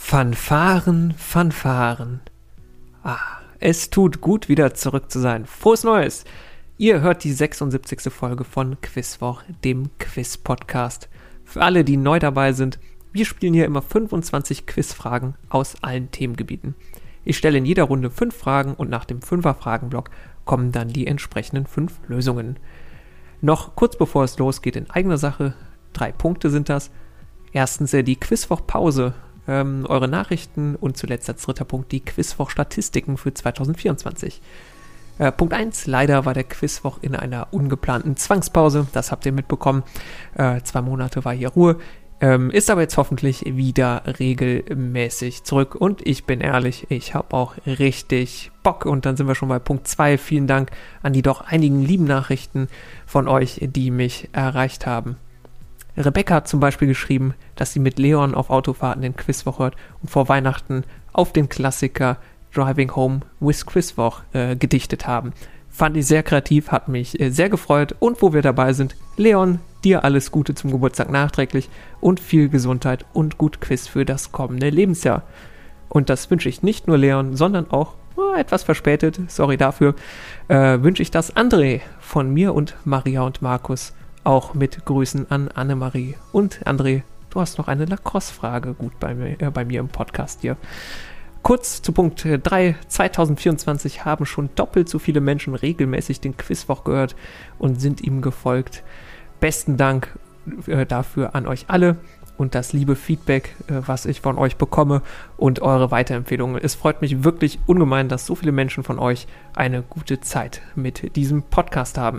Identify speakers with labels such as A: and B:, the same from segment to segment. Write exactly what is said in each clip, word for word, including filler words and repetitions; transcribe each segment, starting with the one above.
A: Fanfaren, Fanfaren. Ah, es tut gut, wieder zurück zu sein. Frohes Neues! Ihr hört die sechsundsiebzigste Folge von Quizwoch, dem Quiz-Podcast. Für alle, die neu dabei sind, wir spielen hier immer fünfundzwanzig Quizfragen aus allen Themengebieten. Ich stelle in jeder Runde fünf Fragen und nach dem Fünfer-Fragen-Block kommen dann die entsprechenden fünf Lösungen. Noch kurz bevor es losgeht in eigener Sache, drei Punkte sind das. Erstens äh, die Quizwoch-Pause, ähm, eure Nachrichten und zuletzt als dritter Punkt die Quizwoch-Statistiken für zwanzig vierundzwanzig. Äh, Punkt eins, leider war der Quizwoch in einer ungeplanten Zwangspause, das habt ihr mitbekommen. Äh, zwei Monate war hier Ruhe, ähm, ist aber jetzt hoffentlich wieder regelmäßig zurück und ich bin ehrlich, ich habe auch richtig Bock und dann sind wir schon bei Punkt zwei. Vielen Dank an die doch einigen lieben Nachrichten von euch, die mich erreicht haben. Rebecca hat zum Beispiel geschrieben, dass sie mit Leon auf Autofahrten den Quizwoch hört und vor Weihnachten auf den Klassiker Driving Home with Quizwoch äh, gedichtet haben. Fand ich sehr kreativ, hat mich äh, sehr gefreut. Und wo wir dabei sind, Leon, dir alles Gute zum Geburtstag nachträglich und viel Gesundheit und gut Quiz für das kommende Lebensjahr. Und das wünsche ich nicht nur Leon, sondern auch, äh, etwas verspätet, sorry dafür, äh, wünsche ich das André von mir und Maria und Markus. Auch mit Grüßen an Annemarie. Und André, du hast noch eine Lacrosse-Frage gut bei mir, äh, bei mir im Podcast hier. Kurz zu Punkt drei. zwanzig vierundzwanzig haben schon doppelt so viele Menschen regelmäßig den Quizwoch gehört und sind ihm gefolgt. Besten Dank äh, dafür an euch alle und das liebe Feedback, äh, was ich von euch bekomme und eure Weiterempfehlungen. Es freut mich wirklich ungemein, dass so viele Menschen von euch eine gute Zeit mit diesem Podcast haben.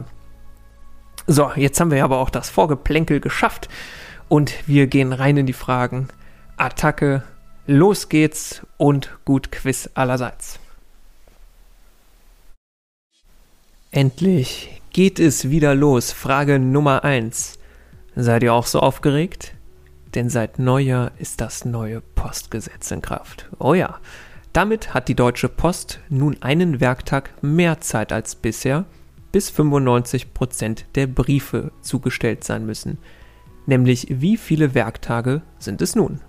A: So, jetzt haben wir aber auch das Vorgeplänkel geschafft und wir gehen rein in die Fragen. Attacke, los geht's und gut Quiz allerseits. Endlich geht es wieder los. Frage Nummer eins. Seid ihr auch so aufgeregt? Denn seit Neujahr ist das neue Postgesetz in Kraft. Oh ja, damit hat die Deutsche Post nun einen Werktag mehr Zeit als bisher, bis fünfundneunzig Prozent der Briefe zugestellt sein müssen. Nämlich wie viele Werktage sind es nun?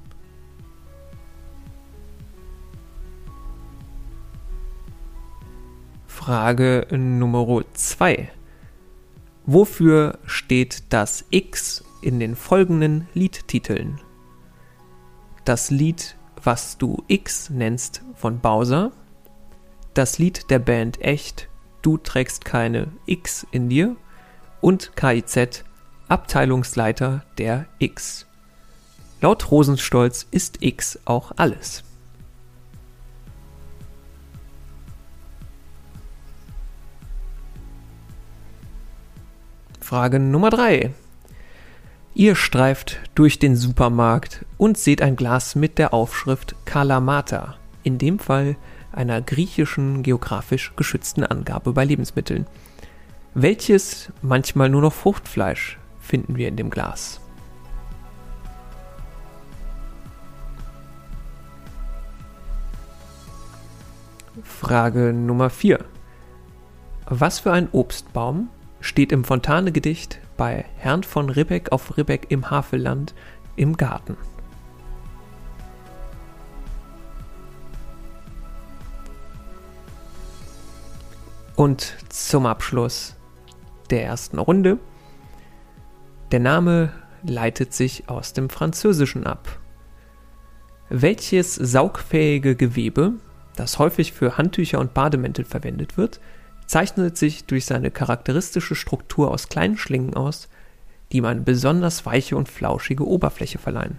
A: Frage Nummer zwei. Wofür steht das X in den folgenden Liedtiteln? Das Lied Was du X nennst von Bowser, das Lied der Band Echt, Du trägst keine X in dir und K I Z, Abteilungsleiter der X. Laut Rosenstolz ist X auch alles. Frage Nummer drei. Ihr streift durch den Supermarkt und seht ein Glas mit der Aufschrift Kalamata, in dem Fall einer griechischen geografisch geschützten Angabe bei Lebensmitteln. Welches, manchmal nur noch Fruchtfleisch, finden wir in dem Glas? Frage Nummer vier. Was für ein Obstbaum steht im Fontane-Gedicht bei Herrn von Ribbeck auf Ribbeck im Havelland im Garten? Und zum Abschluss der ersten Runde. Der Name leitet sich aus dem Französischen ab. Welches saugfähige Gewebe, das häufig für Handtücher und Bademäntel verwendet wird, zeichnet sich durch seine charakteristische Struktur aus kleinen Schlingen aus, die ihm eine besonders weiche und flauschige Oberfläche verleihen?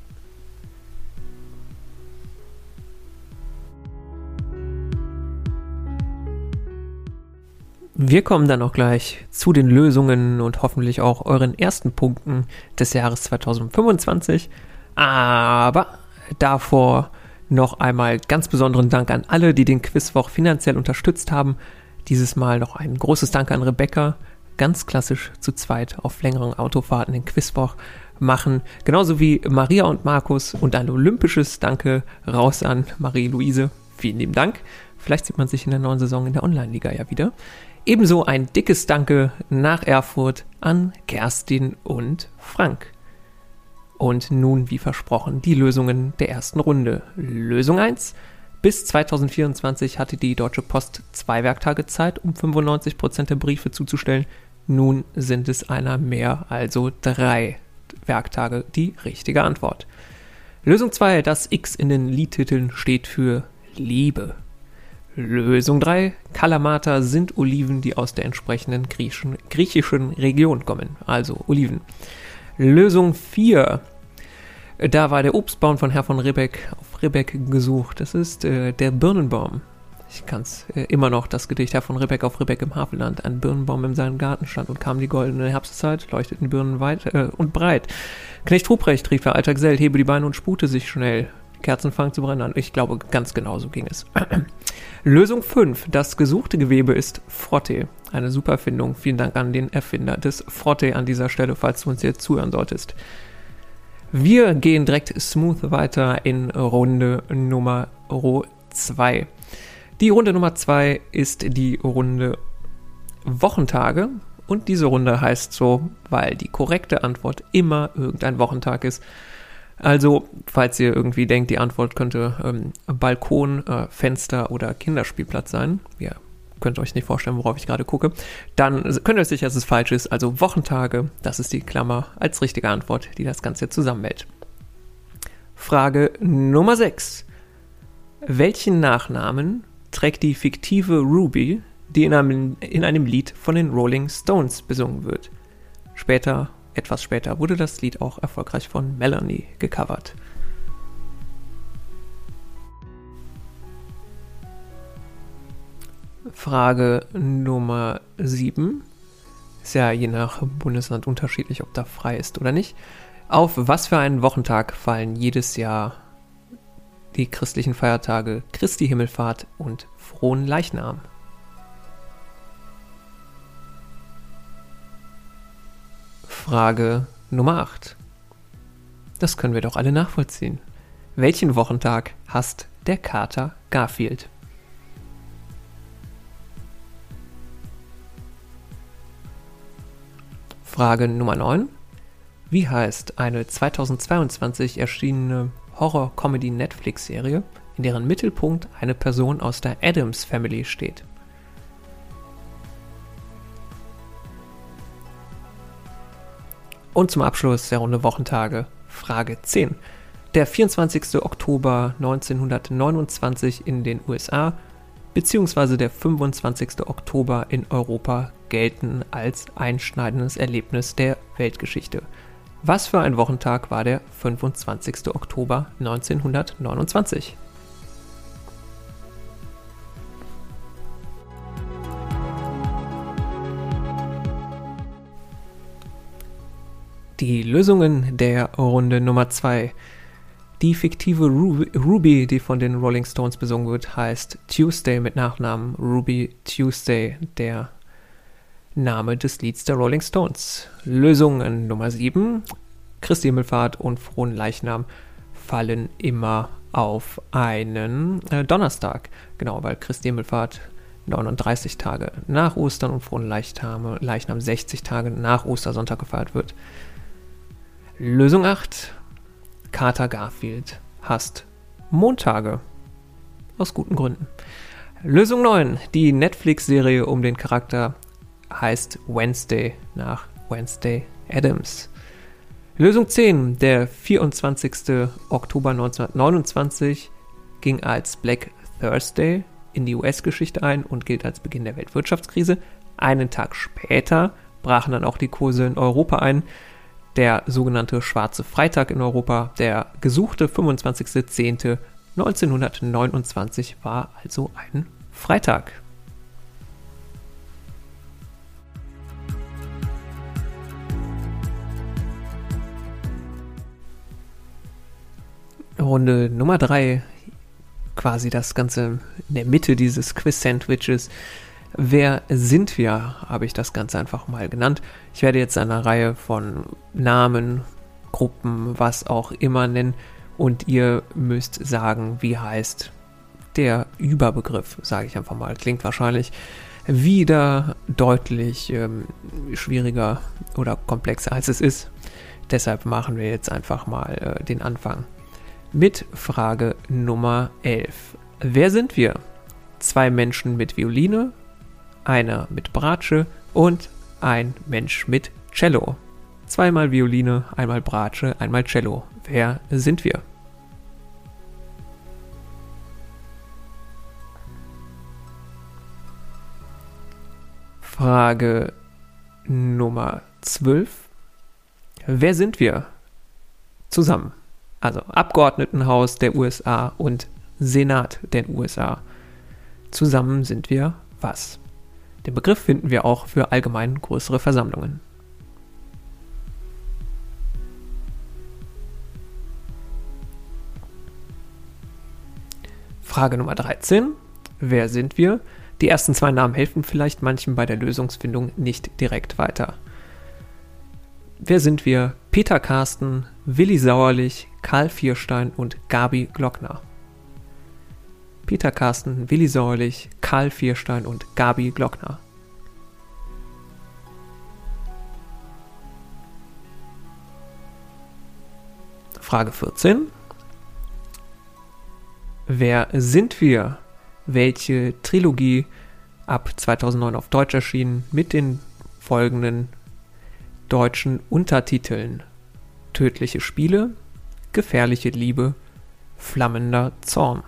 A: Wir kommen dann auch gleich zu den Lösungen und hoffentlich auch euren ersten Punkten des Jahres zwanzig fünfundzwanzig. Aber davor noch einmal ganz besonderen Dank an alle, die den Quizwoch finanziell unterstützt haben. Dieses Mal noch ein großes Dank an Rebecca, ganz klassisch zu zweit auf längeren Autofahrten den Quizwoch machen. Genauso wie Maria und Markus und ein olympisches Danke raus an Marie-Louise. Vielen lieben Dank. Vielleicht sieht man sich in der neuen Saison in der Online-Liga ja wieder. Ebenso ein dickes Danke nach Erfurt an Kerstin und Frank. Und nun, wie versprochen, die Lösungen der ersten Runde. Lösung eins. Bis zweitausendvierundzwanzig hatte die Deutsche Post zwei Werktage Zeit, um fünfundneunzig Prozent der Briefe zuzustellen. Nun sind es einer mehr, also drei Werktage die richtige Antwort. Lösung zwei. Das X in den Liedtiteln steht für Liebe. Lösung drei. Kalamata sind Oliven, die aus der entsprechenden griechischen, griechischen Region kommen, also Oliven. Lösung vier. Da war der Obstbaum von Herr von Ribbeck auf Ribbeck gesucht. Das ist äh, der Birnenbaum. Ich kann es äh, immer noch, das Gedicht Herr von Ribbeck auf Ribbeck im Hafenland. Ein Birnenbaum in seinem Garten stand und kam die goldene Herbstzeit, leuchteten die Birnen weit äh, und breit. Knecht Ruprecht rief er, alter Gesell, hebe die Beine und spute sich schnell. Die Kerzen fangen zu brennen an. Ich glaube, ganz genau so ging es. Lösung fünf. Das gesuchte Gewebe ist Frotte. Eine super Erfindung. Vielen Dank an den Erfinder des Frotte an dieser Stelle, falls du uns jetzt zuhören solltest. Wir gehen direkt smooth weiter in Runde Nummer zwei. Die Runde Nummer zwei ist die Runde Wochentage. Und diese Runde heißt so, weil die korrekte Antwort immer irgendein Wochentag ist. Also, falls ihr irgendwie denkt, die Antwort könnte ähm, Balkon, äh, Fenster oder Kinderspielplatz sein, ihr könnt euch nicht vorstellen, worauf ich gerade gucke, dann könnt ihr euch sicher, dass es falsch ist. Also Wochentage, das ist die Klammer als richtige Antwort, die das Ganze zusammenhält. Frage Nummer sechs. Welchen Nachnamen trägt die fiktive Ruby, die in einem, in einem Lied von den Rolling Stones besungen wird? Später, etwas später, wurde das Lied auch erfolgreich von Melanie gecovert. Frage Nummer sieben. Ist ja je nach Bundesland unterschiedlich, ob da frei ist oder nicht. Auf was für einen Wochentag fallen jedes Jahr die christlichen Feiertage Christi Himmelfahrt und Frohen Leichnam? Frage Nummer acht. Das können wir doch alle nachvollziehen. Welchen Wochentag hasst der Kater Garfield? Frage Nummer neun. Wie heißt eine zweitausendzweiundzwanzig erschienene Horror-Comedy-Netflix-Serie, in deren Mittelpunkt eine Person aus der Addams Family steht? Und zum Abschluss der Runde Wochentage Frage zehn. Der vierundzwanzigster Oktober neunzehnhundertneunundzwanzig in den U S A bzw. der fünfundzwanzigster Oktober in Europa gelten als einschneidendes Erlebnis der Weltgeschichte. Was für ein Wochentag war der fünfundzwanzigster Oktober neunzehnhundertneunundzwanzig? Die Lösungen der Runde Nummer zwei. Die fiktive Ruby, Ruby, die von den Rolling Stones besungen wird, heißt Tuesday mit Nachnamen Ruby Tuesday, der Name des Lieds der Rolling Stones. Lösung Nummer sieben. Christi Himmelfahrt und Frohen Leichnam fallen immer auf einen äh, Donnerstag. Genau, weil Christi Himmelfahrt neununddreißig Tage nach Ostern und Frohen Leichnam, Leichnam sechzig Tage nach Ostersonntag gefeiert wird. Lösung acht. Kater Garfield hasst Montage. Aus guten Gründen. Lösung neun. Die Netflix-Serie um den Charakter heißt Wednesday nach Wednesday Addams. Lösung zehn. Der vierundzwanzigster Oktober neunzehnhundertneunundzwanzig ging als Black Thursday in die U S-Geschichte ein und gilt als Beginn der Weltwirtschaftskrise. Einen Tag später brachen dann auch die Kurse in Europa ein. Der sogenannte Schwarze Freitag in Europa, der gesuchte fünfundzwanzigster zehnter neunzehnhundertneunundzwanzig war also ein Freitag. Runde Nummer drei, quasi das Ganze in der Mitte dieses Quiz-Sandwiches. Wer sind wir, habe ich das Ganze einfach mal genannt. Ich werde jetzt eine Reihe von Namen, Gruppen, was auch immer nennen und ihr müsst sagen, wie heißt der Überbegriff, sage ich einfach mal. Klingt wahrscheinlich wieder deutlich ähm, schwieriger oder komplexer als es ist. deshalb machen wir jetzt einfach mal äh, den Anfang mit Frage Nummer elf. Wer sind wir? Zwei Menschen mit Violine, einer mit Bratsche und ein Mensch mit Cello. Zweimal Violine, einmal Bratsche, einmal Cello. Wer sind wir? Frage Nummer zwölf. Wer sind wir? Zusammen. Also Abgeordnetenhaus der U S A und Senat der U S A. Zusammen sind wir was? Den Begriff finden wir auch für allgemein größere Versammlungen. Frage Nummer dreizehn. Wer sind wir? Die ersten zwei Namen helfen vielleicht manchem bei der Lösungsfindung nicht direkt weiter. Wer sind wir? Peter Carsten, Willi Sauerlich, Karl Vierstein und Gabi Glockner. Peter Carsten, Willi Sauerlich, Karl Vierstein und Gabi Glockner. Frage vierzehn. Wer sind wir? Welche Trilogie ab zweitausendneun auf Deutsch erschienen mit den folgenden deutschen Untertiteln: Tödliche Spiele, Gefährliche Liebe, Flammender Zorn.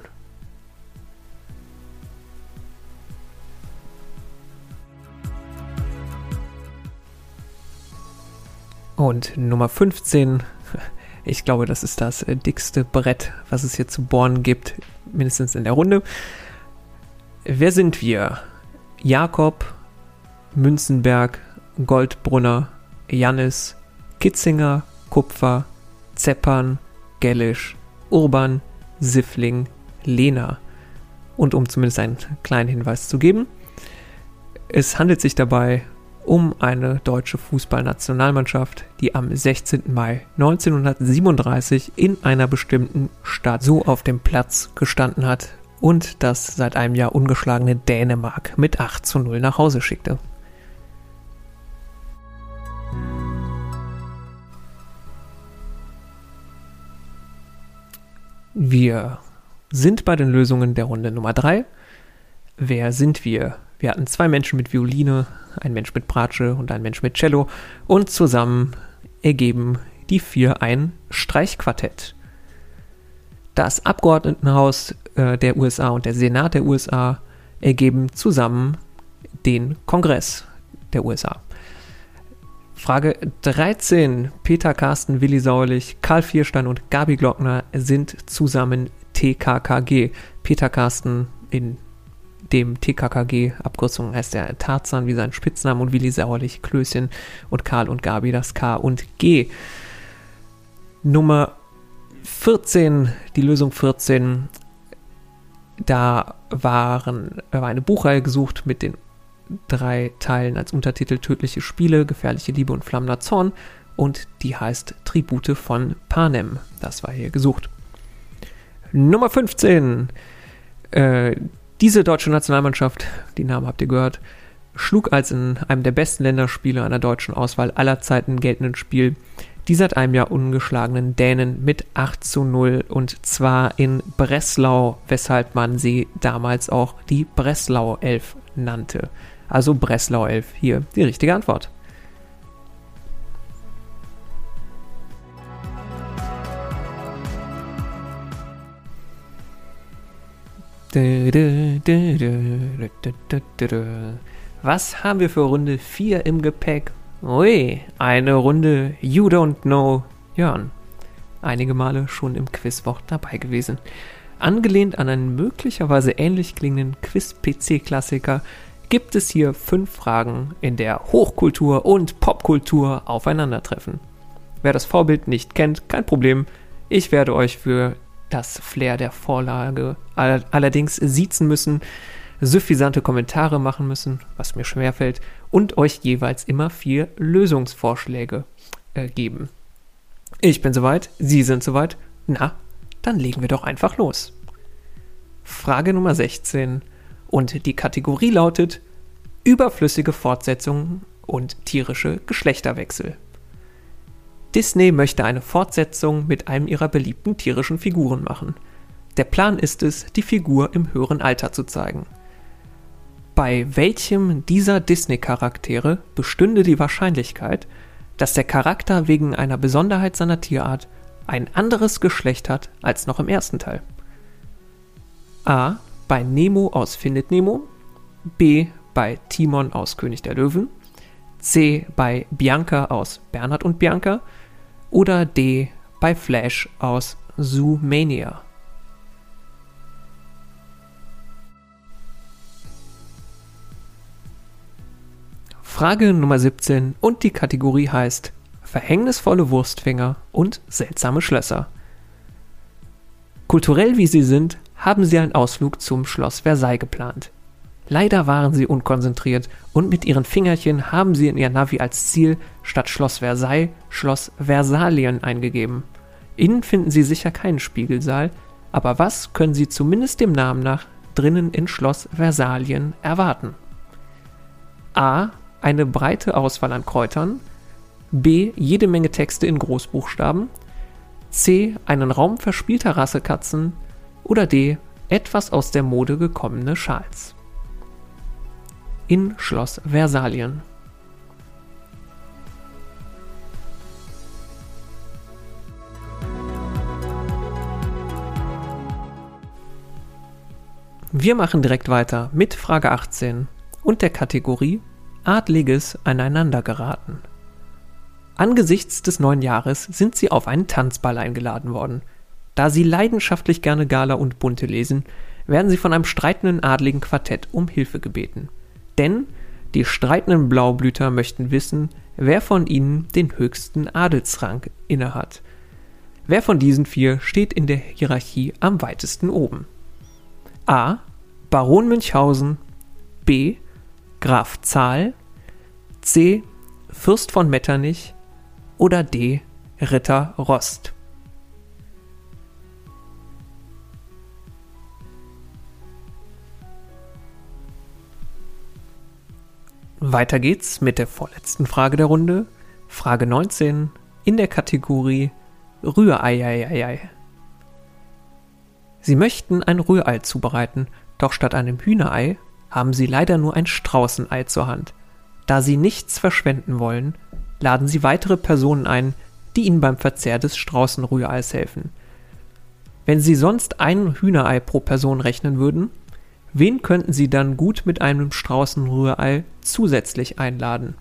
A: Und Nummer fünfzehn, ich glaube, das ist das dickste Brett, was es hier zu bohren gibt, mindestens in der Runde. Wer sind wir? Jakob, Münzenberg, Goldbrunner, Jannis, Kitzinger, Kupfer, Zeppern, Gellisch, Urban, Siffling, Lehner. Und um zumindest einen kleinen Hinweis zu geben, es handelt sich dabei um eine deutsche Fußballnationalmannschaft, die am sechzehnten Mai neunzehnhundertsiebenunddreißig in einer bestimmten Stadt so auf dem Platz gestanden hat und das seit einem Jahr ungeschlagene Dänemark mit acht zu null nach Hause schickte. Wir sind bei den Lösungen der Runde Nummer drei. Wer sind wir? Wir hatten zwei Menschen mit Violine, ein Mensch mit Bratsche und ein Mensch mit Cello und zusammen ergeben die vier ein Streichquartett. Das Abgeordnetenhaus äh, der U S A und der Senat der U S A ergeben zusammen den Kongress der U S A. Frage dreizehn. Peter Carsten, Willi Sauerlich, Karl Vierstein und Gabi Glockner sind zusammen T K K G. Peter Carsten in dem T K K G, Abkürzung heißt er Tarzan wie sein Spitzname, und Willi Sauerlich, Klößchen, und Karl und Gabi das K und G. Nummer vierzehn, die Lösung vierzehn, da waren, war eine Buchreihe gesucht mit den drei Teilen als Untertitel Tödliche Spiele, Gefährliche Liebe und Flammender Zorn, und die heißt Tribute von Panem. Das war hier gesucht. Nummer fünfzehn, äh, diese deutsche Nationalmannschaft, die Namen habt ihr gehört, schlug als in einem der besten Länderspiele einer deutschen Auswahl aller Zeiten geltenden Spiel die seit einem Jahr ungeschlagenen Dänen mit acht zu null, und zwar in Breslau, weshalb man sie damals auch die Breslau Elf nannte. Also Breslau Elf, hier die richtige Antwort. Was haben wir für Runde vier im Gepäck? Ui, eine Runde You Don't Know Jörn. Einige Male schon im Quizwort dabei gewesen. Angelehnt an einen möglicherweise ähnlich klingenden Quiz-P C-Klassiker gibt es hier fünf Fragen, in der Hochkultur und Popkultur aufeinandertreffen. Wer das Vorbild nicht kennt, kein Problem. Ich werde euch für das Flair der Vorlage all- allerdings siezen müssen, suffisante Kommentare machen müssen, was mir schwerfällt, und euch jeweils immer vier Lösungsvorschläge äh, geben. Ich bin soweit, Sie sind soweit. Na, dann legen wir doch einfach los. Frage Nummer sechzehn, und die Kategorie lautet überflüssige Fortsetzungen und tierische Geschlechterwechsel. Disney möchte eine Fortsetzung mit einem ihrer beliebten tierischen Figuren machen. Der Plan ist es, die Figur im höheren Alter zu zeigen. Bei welchem dieser Disney-Charaktere bestünde die Wahrscheinlichkeit, dass der Charakter wegen einer Besonderheit seiner Tierart ein anderes Geschlecht hat als noch im ersten Teil? A. Bei Nemo aus Findet Nemo, B. bei Timon aus König der Löwen, C. bei Bianca aus Bernhard und Bianca oder D. bei Flash aus Zoomania. Frage Nummer siebzehn und die Kategorie heißt Verhängnisvolle Wurstfinger und seltsame Schlösser. Kulturell wie sie sind, haben sie einen Ausflug zum Schloss Versailles geplant. Leider waren sie unkonzentriert und mit ihren Fingerchen haben sie in ihr Navi als Ziel statt Schloss Versailles Schloss Versalien eingegeben. Innen finden sie sicher keinen Spiegelsaal, aber was können sie zumindest dem Namen nach drinnen in Schloss Versalien erwarten? A. Eine breite Auswahl an Kräutern, B. Jede Menge Texte in Großbuchstaben, C. Einen Raum verspielter Rassekatzen oder D. Etwas aus der Mode gekommene Schals. In Schloss Versalien. Wir machen direkt weiter mit Frage achtzehn und der Kategorie Adliges aneinandergeraten. Angesichts des neuen Jahres sind sie auf einen Tanzball eingeladen worden. Da sie leidenschaftlich gerne Gala und Bunte lesen, werden sie von einem streitenden adligen Quartett um Hilfe gebeten. Denn die streitenden Blaublüter möchten wissen, wer von ihnen den höchsten Adelsrang innehat. Wer von diesen vier steht in der Hierarchie am weitesten oben? A. Baron Münchhausen, B. Graf Zahl, C. Fürst von Metternich oder D. Ritter Rost. Weiter geht's mit der vorletzten Frage der Runde, Frage neunzehn, in der Kategorie Rührei. Sie möchten ein Rührei zubereiten, doch statt einem Hühnerei haben sie leider nur ein Straußenei zur Hand. Da sie nichts verschwenden wollen, laden sie weitere Personen ein, die ihnen beim Verzehr des Straußenrühreis helfen. Wenn sie sonst ein Hühnerei pro Person rechnen würden, wen könnten sie dann gut mit einem Straußenrührei zusätzlich einladen?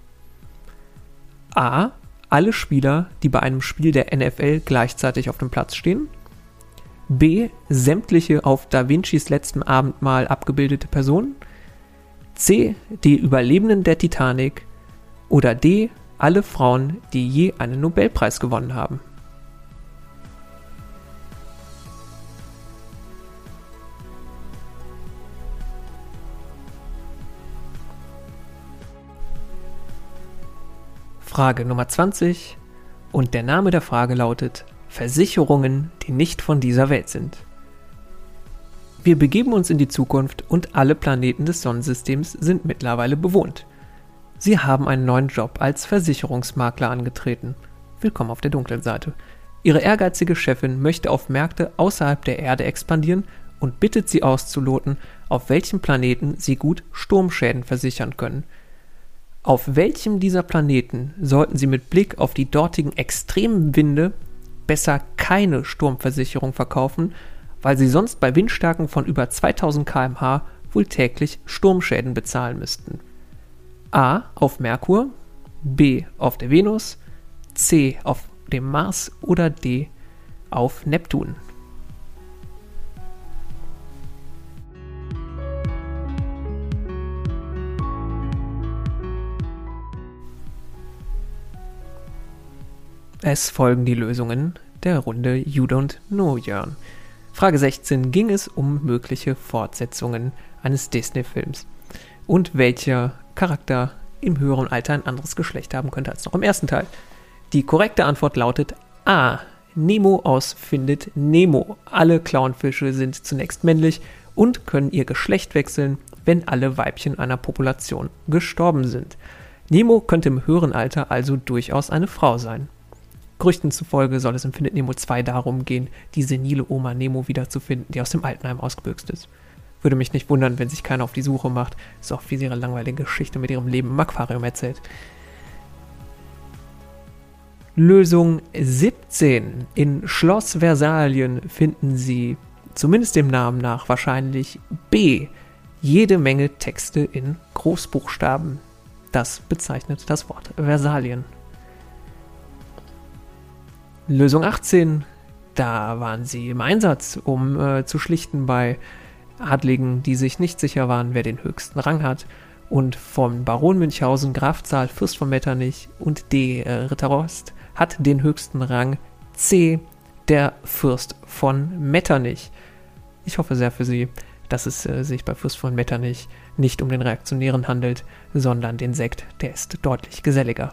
A: A. Alle Spieler, die bei einem Spiel der N F L gleichzeitig auf dem Platz stehen. B. Sämtliche auf Da Vincis letztem Abendmahl abgebildete Personen. C. Die Überlebenden der Titanic. Oder D. Alle Frauen, die je einen Nobelpreis gewonnen haben. Frage Nummer zwanzig und der Name der Frage lautet Versicherungen, die nicht von dieser Welt sind. Wir begeben uns in die Zukunft und alle Planeten des Sonnensystems sind mittlerweile bewohnt. Sie haben einen neuen Job als Versicherungsmakler angetreten. Willkommen auf der dunklen Seite. Ihre ehrgeizige Chefin möchte auf Märkte außerhalb der Erde expandieren und bittet sie auszuloten, auf welchem Planeten sie gut Sturmschäden versichern können. Auf welchem dieser Planeten sollten sie mit Blick auf die dortigen extremen Winde besser keine Sturmversicherung verkaufen, weil sie sonst bei Windstärken von über zweitausend Kilometer pro Stunde wohl täglich Sturmschäden bezahlen müssten? A. Auf Merkur, B. auf der Venus, C. auf dem Mars oder D. auf Neptun. Es folgen die Lösungen der Runde You Don't Know Jörn. Frage sechzehn ging es um mögliche Fortsetzungen eines Disney-Films und welcher Charakter im höheren Alter ein anderes Geschlecht haben könnte als noch im ersten Teil. Die korrekte Antwort lautet A. Nemo aus Findet Nemo. Alle Clownfische sind zunächst männlich und können ihr Geschlecht wechseln, wenn alle Weibchen einer Population gestorben sind. Nemo könnte im höheren Alter also durchaus eine Frau sein. Gerüchten zufolge soll es in Findet Nemo zwei darum gehen, die senile Oma Nemo wiederzufinden, die aus dem Altenheim ausgebüxt ist. Würde mich nicht wundern, wenn sich keiner auf die Suche macht, so oft wie sie ihre langweilige Geschichte mit ihrem Leben im Aquarium erzählt. Lösung siebzehn. In Schloss Versalien finden Sie, zumindest dem Namen nach, wahrscheinlich B, jede Menge Texte in Großbuchstaben. Das bezeichnet das Wort Versalien. Lösung achtzehn. Da waren Sie im Einsatz, um äh, zu schlichten bei Adligen, die sich nicht sicher waren, wer den höchsten Rang hat. Und vom Baron Münchhausen, Graf Zahl, Fürst von Metternich und D. Äh, Ritter Rost hat den höchsten Rang C, der Fürst von Metternich. Ich hoffe sehr für Sie, dass es äh, sich bei Fürst von Metternich nicht um den Reaktionären handelt, sondern den Sekt, der ist deutlich geselliger.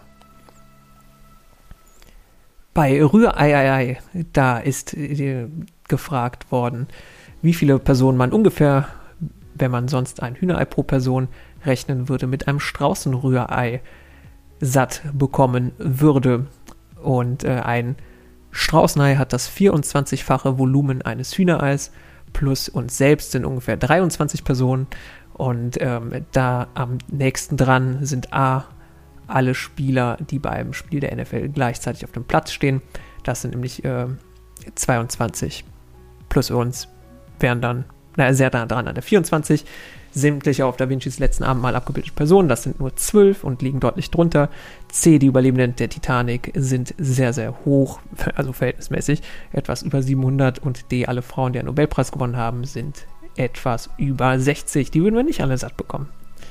A: Bei Rührei, da ist äh, gefragt worden, wie viele Personen man ungefähr, wenn man sonst ein Hühnerei pro Person rechnen würde, mit einem Straußenrührei satt bekommen würde. Und äh, ein Straußenei hat das vierundzwanzigfache Volumen eines Hühnereis, plus uns selbst sind ungefähr dreiundzwanzig Personen. Und ähm, da am nächsten dran sind A, alle Spieler, die beim Spiel der N F L gleichzeitig auf dem Platz stehen. Das sind nämlich äh, zweiundzwanzig plus uns wären dann, naja, sehr nah dran an der vierundzwanzig. Sämtliche auf Da Vincis letzten Abendmahl abgebildete Personen, das sind nur zwölf und liegen deutlich drunter. C, die Überlebenden der Titanic, sind sehr, sehr hoch, also verhältnismäßig, etwas über siebenhundert. Und D, alle Frauen, die einen Nobelpreis gewonnen haben, sind etwas über sechzig. Die würden wir nicht alle satt bekommen.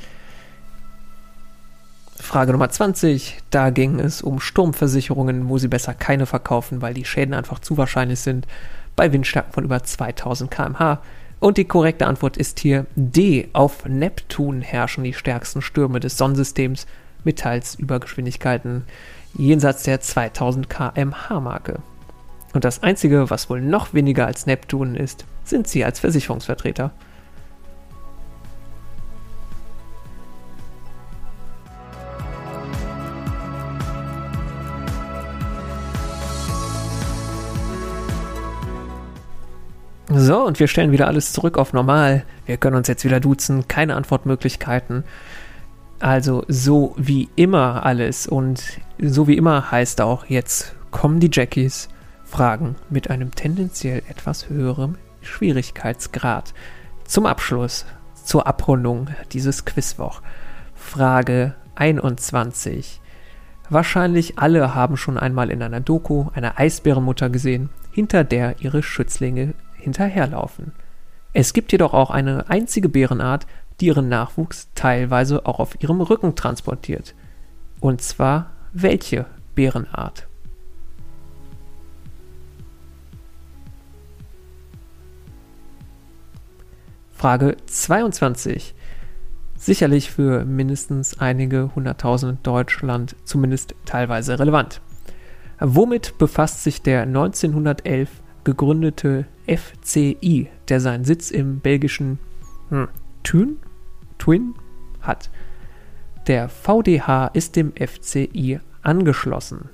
A: Frage Nummer zwanzig, da ging es um Sturmversicherungen, wo sie besser keine verkaufen, weil die Schäden einfach zu wahrscheinlich sind, bei Windstärken von über zweitausend Kilometer pro Stunde. Und die korrekte Antwort ist hier D. Auf Neptun herrschen die stärksten Stürme des Sonnensystems mit teils Übergeschwindigkeiten jenseits der zweitausend Kilometer pro Stunde Marke. Und das Einzige, was wohl noch weniger als Neptun ist, sind sie als Versicherungsvertreter. So, und wir stellen wieder alles zurück auf normal. Wir können uns jetzt wieder duzen, keine Antwortmöglichkeiten. Also so wie immer alles. Und so wie immer heißt auch, jetzt kommen die Jackies, Fragen mit einem tendenziell etwas höherem Schwierigkeitsgrad. Zum Abschluss, zur Abrundung dieses Quizwoch. Frage einundzwanzig. Wahrscheinlich alle haben schon einmal in einer Doku eine Eisbärenmutter gesehen, hinter der ihre Schützlinge hinterherlaufen. Es gibt jedoch auch eine einzige Bärenart, die ihren Nachwuchs teilweise auch auf ihrem Rücken transportiert. Und zwar welche Bärenart? Frage zweiundzwanzig. Sicherlich für mindestens einige hunderttausend in Deutschland zumindest teilweise relevant. Womit befasst sich der neunzehnhundertelf gegründete F C I, der seinen Sitz im belgischen hm, Thun, Twin hat? Der V D H ist dem F C I angeschlossen.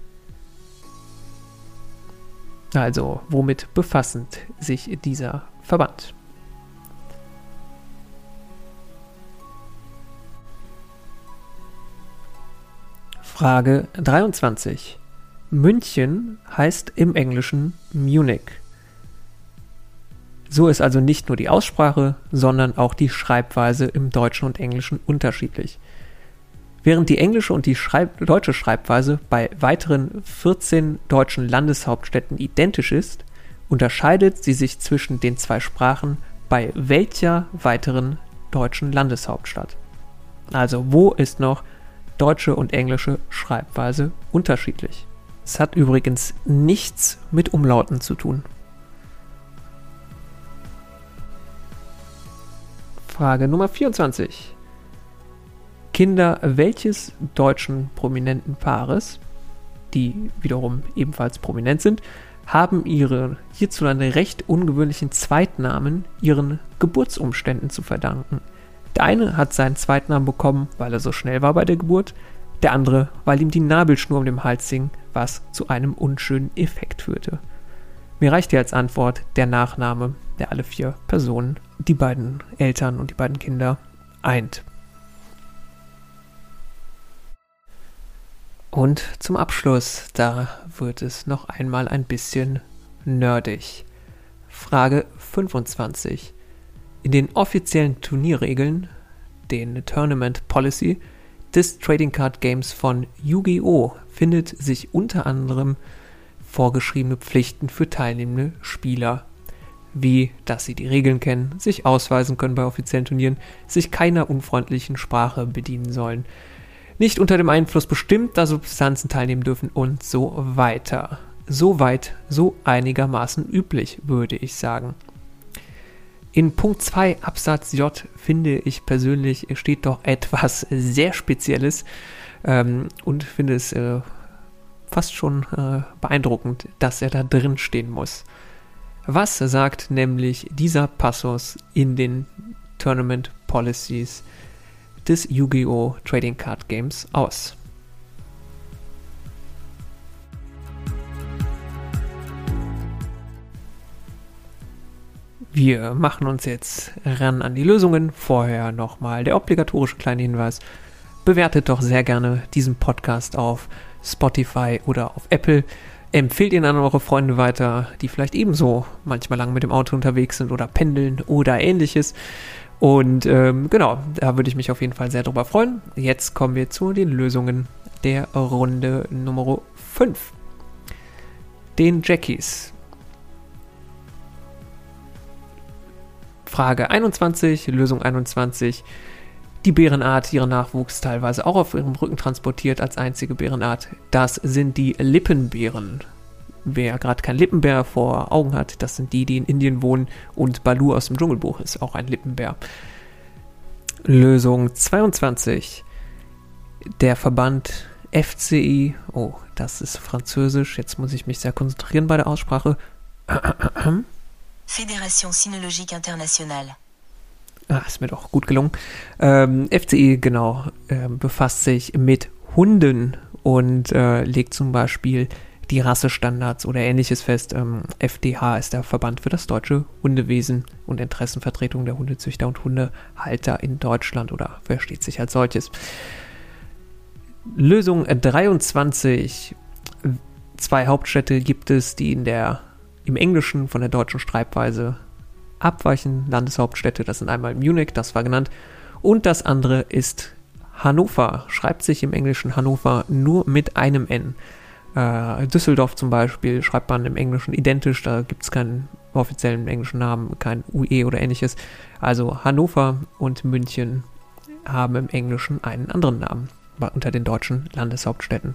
A: Also, womit befasst sich dieser Verband? Frage dreiundzwanzig. München heißt im Englischen Munich. So ist also nicht nur die Aussprache, sondern auch die Schreibweise im Deutschen und Englischen unterschiedlich. Während die englische und die Schreib- deutsche Schreibweise bei weiteren vierzehn deutschen Landeshauptstädten identisch ist, unterscheidet sie sich zwischen den zwei Sprachen bei welcher weiteren deutschen Landeshauptstadt. Also wo ist noch deutsche und englische Schreibweise unterschiedlich? Es hat übrigens nichts mit Umlauten zu tun. Frage Nummer vierundzwanzig. Kinder welches deutschen prominenten Paares, die wiederum ebenfalls prominent sind, haben ihre hierzulande recht ungewöhnlichen Zweitnamen ihren Geburtsumständen zu verdanken? Der eine hat seinen Zweitnamen bekommen, weil er so schnell war bei der Geburt. Der andere, weil ihm die Nabelschnur um den Hals hing, was zu einem unschönen Effekt führte. Mir reicht hier als Antwort der Nachname, der alle vier Personen, die beiden Eltern und die beiden Kinder, eint. Und zum Abschluss, da wird es noch einmal ein bisschen nerdig. Frage fünfundzwanzig. In den offiziellen Turnierregeln, den Tournament Policy des Trading Card Games von Yu-Gi-Oh! Findet sich unter anderem vorgeschriebene Pflichten für teilnehmende Spieler, wie dass sie die Regeln kennen, sich ausweisen können bei offiziellen Turnieren, sich keiner unfreundlichen Sprache bedienen sollen, nicht unter dem Einfluss bestimmter Substanzen teilnehmen dürfen und so weiter. Soweit so einigermaßen üblich, würde ich sagen. In Punkt zwei Absatz J finde ich persönlich steht doch etwas sehr Spezielles ähm, und finde es äh, fast schon äh, beeindruckend, dass er da drin stehen muss. Was sagt nämlich dieser Passus in den Tournament Policies des Yu-Gi-Oh! Trading Card Games aus? Wir machen uns jetzt ran an die Lösungen. Vorher nochmal der obligatorische kleine Hinweis. Bewertet doch sehr gerne diesen Podcast auf Spotify oder auf Apple. Empfehlt ihn an eure Freunde weiter, die vielleicht ebenso manchmal lang mit dem Auto unterwegs sind oder pendeln oder ähnliches. Und ähm, genau, da würde ich mich auf jeden Fall sehr drüber freuen. Jetzt kommen wir zu den Lösungen der Runde Nummer fünf. Den Jackies. Frage einundzwanzig, Lösung einundzwanzig. Die Bärenart, ihren Nachwuchs teilweise auch auf ihrem Rücken transportiert als einzige Bärenart. Das sind die Lippenbären. Wer gerade kein Lippenbär vor Augen hat, das sind die, die in Indien wohnen, und Baloo aus dem Dschungelbuch ist auch ein Lippenbär. Lösung zweiundzwanzig. Der Verband F C I, oh, das ist französisch, jetzt muss ich mich sehr konzentrieren bei der Aussprache.
B: Fédération Cynologique Internationale.
A: Ah, ist mir doch gut gelungen. Ähm, F C I, genau, äh, befasst sich mit Hunden und äh, legt zum Beispiel die Rassestandards oder ähnliches fest. Ähm, F D H ist der Verband für das deutsche Hundewesen und Interessenvertretung der Hundezüchter und Hundehalter in Deutschland oder versteht sich als solches. Lösung dreiundzwanzig. Zwei Hauptstädte gibt es, die in der im Englischen von der deutschen Schreibweise abweichen. Landeshauptstädte, das sind einmal Munich, das war genannt, und das andere ist Hannover. Schreibt sich im Englischen Hannover nur mit einem N. Äh, Düsseldorf zum Beispiel schreibt man im Englischen identisch, da gibt es keinen offiziellen englischen Namen, kein U E oder ähnliches. Also Hannover und München haben im Englischen einen anderen Namen unter den deutschen Landeshauptstädten.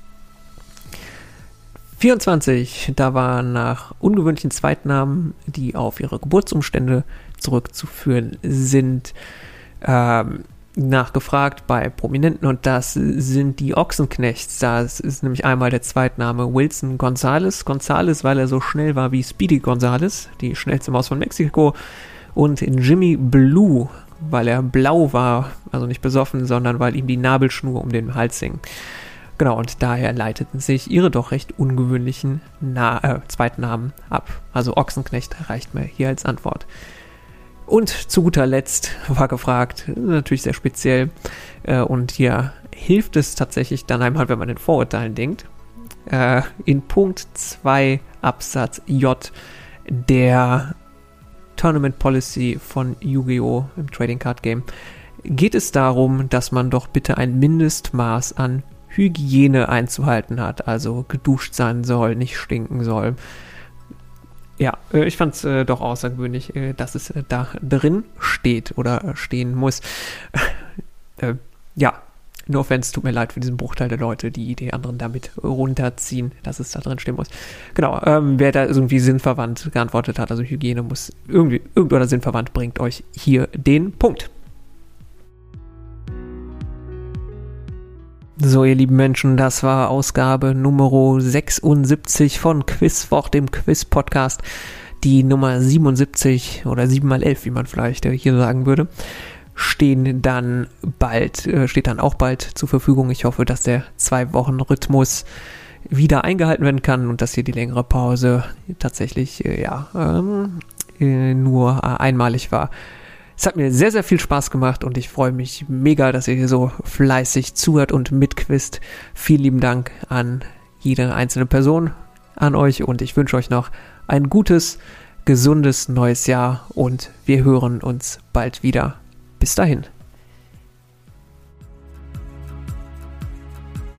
A: vierundzwanzig, da waren nach ungewöhnlichen Zweitnamen, die auf ihre Geburtsumstände zurückzuführen sind, ähm, nachgefragt bei Prominenten, und das sind die Ochsenknechts. Das ist nämlich einmal der Zweitname Wilson Gonzalez. Gonzalez, weil er so schnell war wie Speedy Gonzalez, die schnellste Maus von Mexiko, und Jimmy Blue, weil er blau war, also nicht besoffen, sondern weil ihm die Nabelschnur um den Hals hing. Genau, und daher leiteten sich ihre doch recht ungewöhnlichen Na- äh, Zweitnamen ab. Also Ochsenknecht reicht mir hier als Antwort. Und zu guter Letzt war gefragt, natürlich sehr speziell, äh, und hier hilft es tatsächlich dann einmal, wenn man in Vorurteilen denkt, äh, in Punkt zwei Absatz J der Tournament Policy von Yu-Gi-Oh! Im Trading Card Game geht es darum, dass man doch bitte ein Mindestmaß an Hygiene einzuhalten hat, also geduscht sein soll, nicht stinken soll. Ja, äh, ich fand es äh, doch außergewöhnlich, äh, dass es äh, da drin steht oder stehen muss. äh, ja, no offense, tut mir leid für diesen Bruchteil der Leute, die die anderen damit runterziehen, dass es da drin stehen muss. Genau, ähm, wer da irgendwie sinnverwandt geantwortet hat, also Hygiene muss irgendwie, irgend oder sinnverwandt, bringt euch hier den Punkt. So, ihr lieben Menschen, das war Ausgabe Nummer sechsundsiebzig von Quizwoch, dem Quiz-Podcast. Die Nummer siebenundsiebzig oder sieben mal elf, wie man vielleicht hier sagen würde, stehen dann bald, äh, steht dann auch bald zur Verfügung. Ich hoffe, dass der Zwei-Wochen-Rhythmus wieder eingehalten werden kann und dass hier die längere Pause tatsächlich äh, ja ähm, äh, nur äh, einmalig war. Es hat mir sehr, sehr viel Spaß gemacht und ich freue mich mega, dass ihr hier so fleißig zuhört und mitquizt. Vielen lieben Dank an jede einzelne Person, an euch, und ich wünsche euch noch ein gutes, gesundes neues Jahr und wir hören uns bald wieder. Bis dahin.